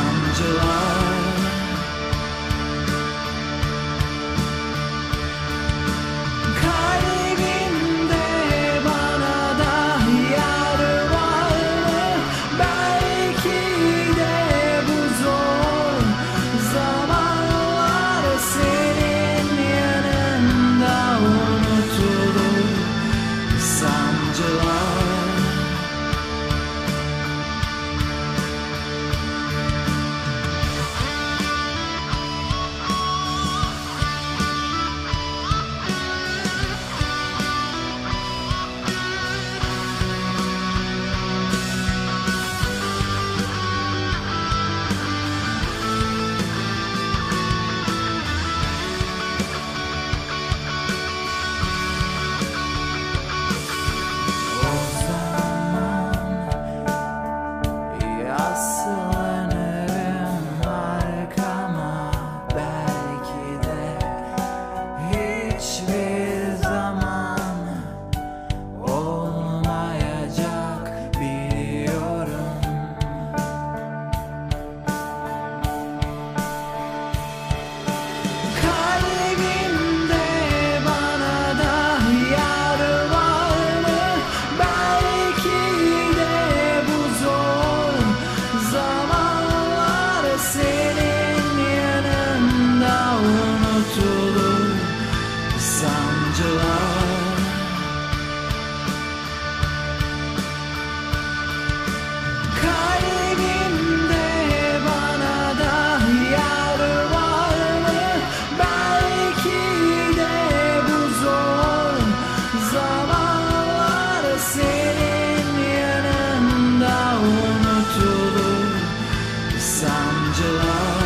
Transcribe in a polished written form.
sancılar. Kalbimde bana da yer var mı? Belki de bu zor zamanlar senin yanında unutulur sancılar. Yaslanırım arkama, belki de hiçbir zaman olmayacak biliyorum. Kalbimde bana da yer var mı? Belki de bu zor zamanlar senin yanında unutulur sancılar. Kalbimde bana da yer var mı? Belki de bu zor zamanlar senin yanında unutulur sancılar.